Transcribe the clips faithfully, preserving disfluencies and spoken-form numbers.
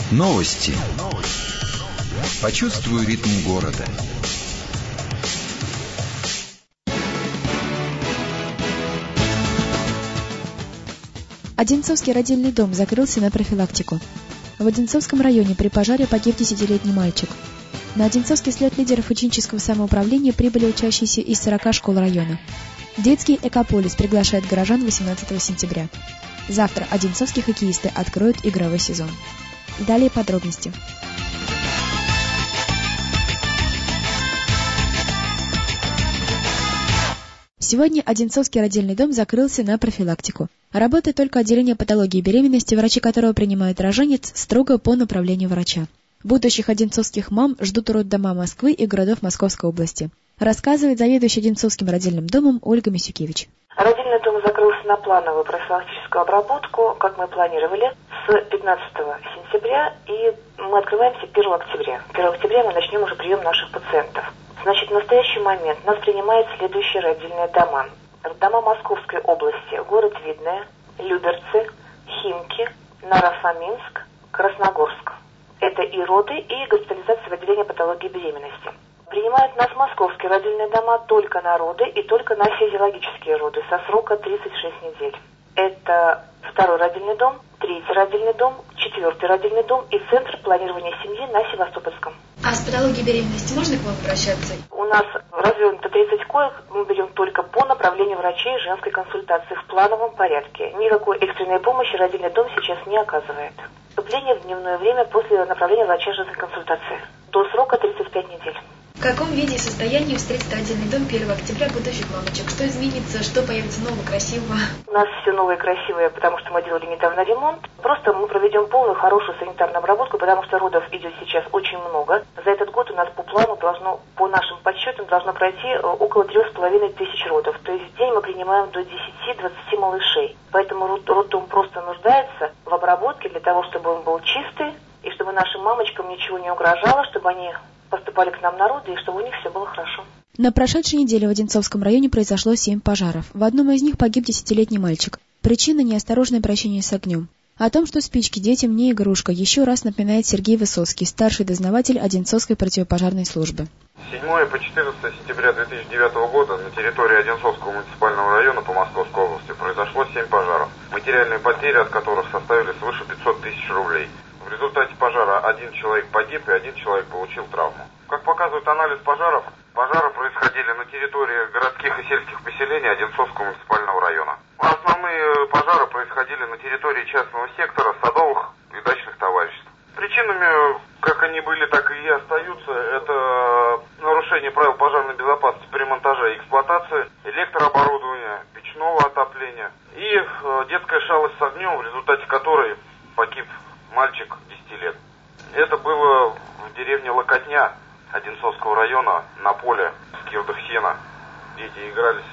Новости. Почувствуй ритм города. Одинцовский родильный дом закрылся на профилактику. В Одинцовском районе при пожаре погиб десятилетний мальчик. На Одинцовский слет лидеров ученического самоуправления прибыли учащиеся из сорока школ района. Детский экополис приглашает горожан восемнадцатого сентября. Завтра одинцовские хоккеисты откроют игровой сезон. Далее подробности. Сегодня Одинцовский родильный дом закрылся на профилактику. Работает только отделение патологии беременности, врачи которого принимают роженец строго по направлению врача. Будущих одинцовских мам ждут роддома Москвы и городов Московской области. Рассказывает заведующий Одинцовским родильным домом Ольга Мисюкевич. Родильный дом закрылся на плановую профилактическую обработку, как мы планировали, с пятнадцатого сентября, и мы открываемся первого октября. первого октября мы начнем уже прием наших пациентов. Значит, в настоящий момент нас принимают следующие родильные дома. Дома Московской области: город Видное, Люберцы, Химки, Наро-Фоминск, Красногорск. Это и роды, и госпитализация в отделении патологии беременности. Принимают нас московские родильные дома только на роды и только на физиологические роды со срока тридцать шесть недель. Это второй родильный дом, третий родильный дом, четвертый родильный дом и центр планирования семьи на Севастопольском. А с патологией беременности можно к вам обращаться? У нас развернуто тридцать коек, мы берем только по направлению врачей женской консультации в плановом порядке. Никакой экстренной помощи родильный дом сейчас не оказывает. Вступление в дневное время после направления врача женской консультации. До срока тридцать пять недель. В каком виде и состоянии встретит родильный дом первого октября будущих мамочек? Что изменится, что появится нового, красивого? У нас все новое и красивое, потому что мы делали недавно ремонт. Просто мы проведем полную хорошую санитарную обработку, потому что родов идет сейчас очень много. За этот год у нас по плану должно, по нашим подсчетам, должно пройти около трех с половиной тысяч родов. То есть в день мы принимаем до десяти-двадцати малышей. Поэтому роддом просто нуждается в обработке для того, чтобы он был чистый, и чтобы нашим мамочкам ничего не угрожало, чтобы они поступали к нам на роды, и чтобы у них все было хорошо. На прошедшей неделе в Одинцовском районе произошло семь пожаров. В одном из них погиб десятилетний мальчик. Причина — неосторожное обращение с огнем. О том, что спички детям не игрушка, еще раз напоминает Сергей Высоцкий, старший дознаватель Одинцовской противопожарной службы. с седьмого по четырнадцатое сентября две тысячи девятого года на территории Одинцовского муниципального района по Московской области произошло семь пожаров, материальные потери от которых составили свыше пятьсот тысяч рублей. В результате пожара один человек погиб и один человек получил травму. Как показывает анализ пожаров, пожары происходили на территории городских и сельских поселений Одинцовского муниципального района. Основные пожары происходили на территории частного сектора, садовых и дачных товариществ. Причинами, как они были, так и остаются, это нарушение правил пожарной безопасности при монтаже и эксплуатации электрооборудования, печного отопления и детская шалость с огнем, в результате которой погиб мальчик десяти лет. Это было в деревне Локотня Одинцовского района на поле в скирдах сена. Дети игрались,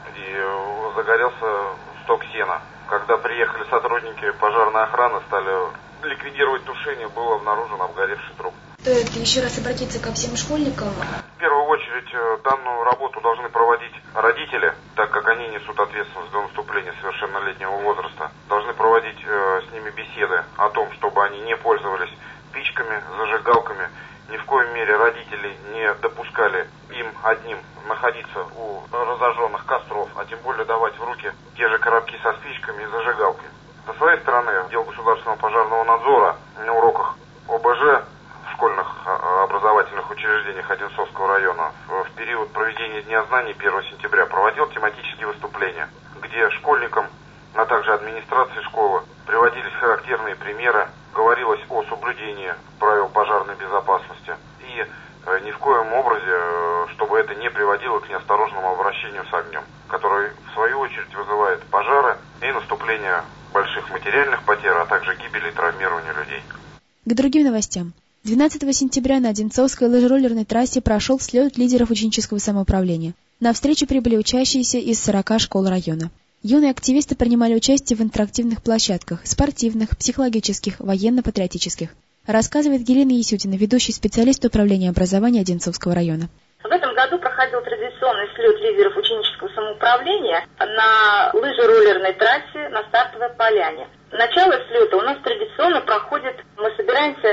и загорелся сток сена. Когда приехали сотрудники пожарной охраны, стали ликвидировать тушение, был обнаружен обгоревший труп. Стоит еще раз обратиться ко всем школьникам? В первую очередь данную работу должны проводить родители, так как они несут ответственность до наступления совершеннолетнего возраста. Должны проводить э, с ними беседы о том, чтобы они не пользовались спичками, зажигалками. Ни в коей мере родители не допускали им одним находиться у разожженных костров, а тем более давать в руки те же коробки со спичками и зажигалкой. Со своей стороны, отдел государственного пожарного надзора на уроках О Б Ж в школьных образовательных учреждениях Одинцовского района в период проведения Дня знаний первого сентября проводил тематические выступления, где школьникам, а также администрации школы приводились характерные примеры, говорилось о соблюдении правил пожарной безопасности и э, ни в коем образе, э, чтобы это не приводило к неосторожному обращению с огнем, который в свою очередь вызывает пожары и наступление больших материальных потерь, а также гибели и травмирования людей. К другим новостям. двенадцатого сентября на Одинцовской лыжероллерной трассе прошел слет лидеров ученического самоуправления. На встречу прибыли учащиеся из сорока школ района. Юные активисты принимали участие в интерактивных площадках – спортивных, психологических, военно-патриотических. Рассказывает Елена Есютина, ведущий специалист управления образования Одинцовского района. В этом году проходил традиционный слет лидеров ученического самоуправления на лыжероллерной трассе на Стартовой поляне. Начало слета у нас традиционно проходит, мы собираемся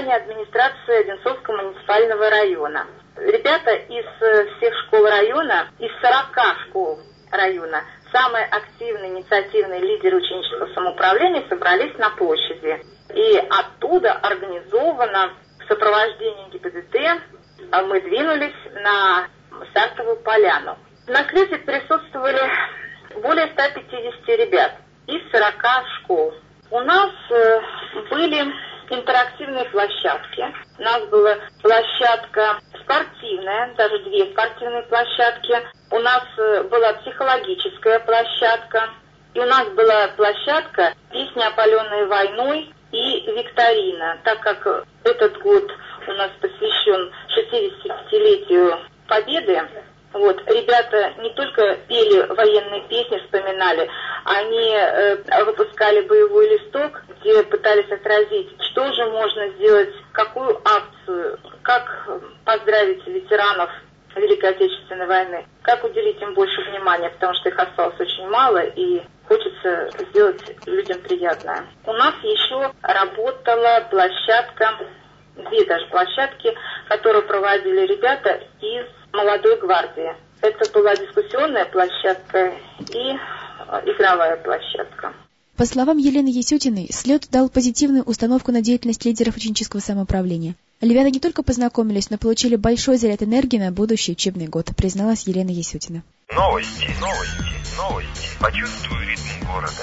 здание администрации Одинцовского муниципального района. Ребята из всех школ района, из сорока школ района, самые активные, инициативные лидеры ученического самоуправления собрались на площади. И оттуда организованно в сопровождении ГИБДД мы двинулись на Стартовую поляну. На слете присутствовали более ста пятидесяти ребят из сорока школ. У нас э, были интерактивные площадки. У нас была площадка спортивная, даже две спортивные площадки. У нас э, была психологическая площадка. И у нас была площадка «Песня, опаленная войной» и «Викторина». Так как этот год у нас посвящен шестидесятипятилетию Победы, вот, ребята не только пели военные песни, вспоминали, они э, выпускали боевой листок, где пытались отразить, что же можно сделать, какую акцию, как поздравить ветеранов Великой Отечественной войны, как уделить им больше внимания, потому что их осталось очень мало и хочется сделать людям приятное. У нас еще работала площадка, две даже площадки, которые проводили ребята из молодой гвардии. Это была дискуссионная площадка и игровая площадка. По словам Елены Есютиной, слет дал позитивную установку на деятельность лидеров ученического самоуправления. Ребята не только познакомились, но получили большой заряд энергии на будущий учебный год, призналась Елена Есютина. Новости, новости, новости. Почувствуй ритм города.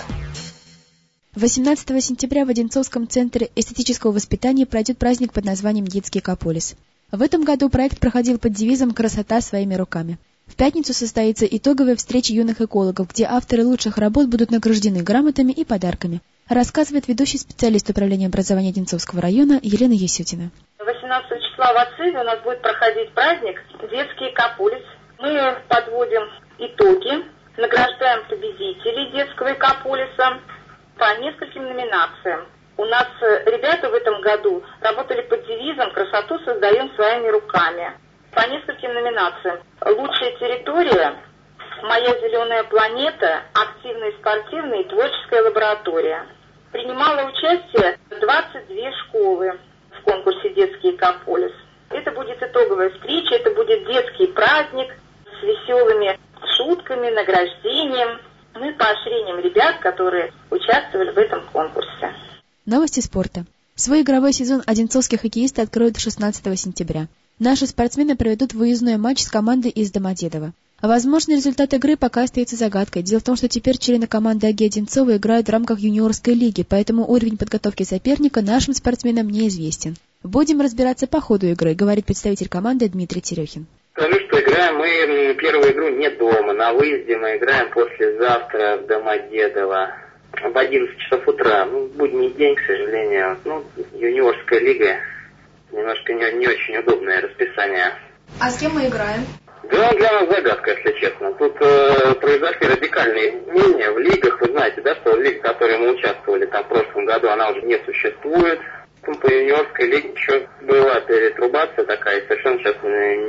восемнадцатого сентября в Одинцовском центре эстетического воспитания пройдет праздник под названием «Детский Экополис». В этом году проект проходил под девизом «Красота своими руками». В пятницу состоится итоговая встреча юных экологов, где авторы лучших работ будут награждены грамотами и подарками, рассказывает ведущий специалист управления образования Одинцовского района Елена Есютина. восемнадцатого числа в Ациве у нас будет проходить праздник «Детский Экополис». Мы подводим итоги, награждаем победителей детского Экополиса по нескольким номинациям. У нас ребята в этом году работали под девизом «Красоту создаем своими руками». По нескольким номинациям. Лучшая территория, «Моя зеленая планета», активная спортивная и творческая лаборатория. Принимало участие двадцать две школы в конкурсе «Детский Экополис». Это будет итоговая встреча, это будет детский праздник с веселыми шутками, награждением, ну и поощрением ребят, которые участвовали в этом конкурсе. Новости спорта. Свой игровой сезон одинцовские хоккеисты откроют шестнадцатого сентября. Наши спортсмены проведут выездной матч с командой из Домодедово. А возможный результат игры пока остается загадкой. Дело в том, что теперь члены команды АГИ Одинцово играют в рамках юниорской лиги, поэтому уровень подготовки соперника нашим спортсменам неизвестен. Будем разбираться по ходу игры, говорит представитель команды Дмитрий Терехин. Скажу, что играем мы первую игру не дома, на выезде мы играем послезавтра в Домодедово в одиннадцать часов утра. Ну, будний день, к сожалению. Ну, юниорская лига. Немножко не, не очень удобное расписание. А с кем мы играем? Да, для нас загадка, если честно. Тут э, произошли радикальные изменения в лигах. Вы знаете, да, что лига, в которой мы участвовали там в прошлом году, она уже не существует. По юниорской лиге еще была перетрубация такая, совершенно сейчас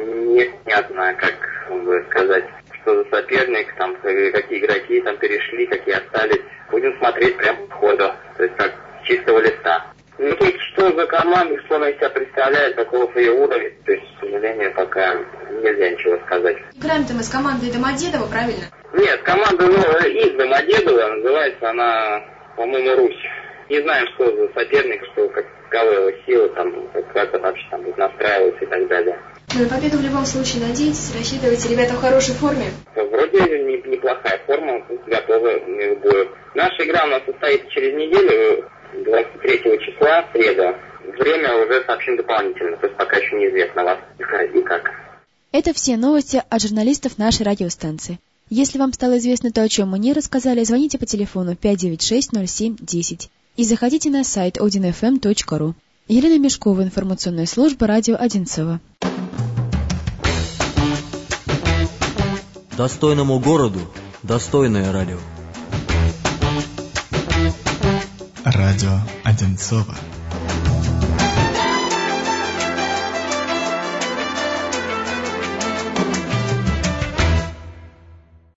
непонятно, как бы сказать, что за соперник, там, какие игроки там перешли, какие остались. Будем смотреть прямо по ходу, то есть как с чистого листа. Ну, тут что за команда, что она из себя представляет, какого ее уровня, то есть, к сожалению, пока нельзя ничего сказать. Играем-то мы с командой Домодедово, правильно? Нет, команда ну, из Домодедова, называется она, по-моему, Русь. Не знаем, что за соперник, что какова его сила, там, как он вообще там будет настраиваться и так далее. Вы на победу в любом случае надеетесь, рассчитываете, ребята в хорошей форме? Вроде неплохая форма, готовы к бою. Наша игра у нас состоится через неделю, двадцать третьего числа, в среду. Время уже сообщим дополнительно, то есть пока еще неизвестно вас и как. Это все новости от журналистов нашей радиостанции. Если вам стало известно то, о чем мы не рассказали, звоните по телефону пять девять шесть ноль семь десять и заходите на сайт один эф эм точка ру. Елена Мешкова, информационная служба радио Одинцово. Достойному городу достойное радио. Радио Одинцово.